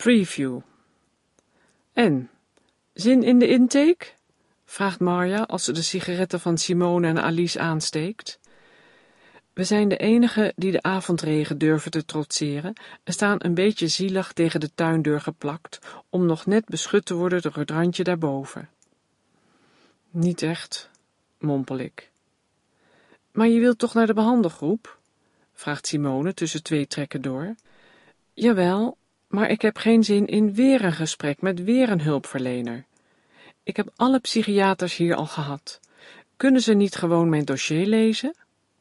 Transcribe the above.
Preview. En, zin in de intake? Vraagt Marja als ze de sigaretten van Simone en Alice aansteekt. We zijn de enigen die de avondregen durven te trotseren en staan een beetje zielig tegen de tuindeur geplakt om nog net beschut te worden door het randje daarboven. Niet echt, mompel ik. Maar je wilt toch naar de behandelgroep? Vraagt Simone tussen twee trekken door. Jawel, maar ik heb geen zin in weer een gesprek met weer een hulpverlener. Ik heb alle psychiaters hier al gehad. Kunnen ze niet gewoon mijn dossier lezen?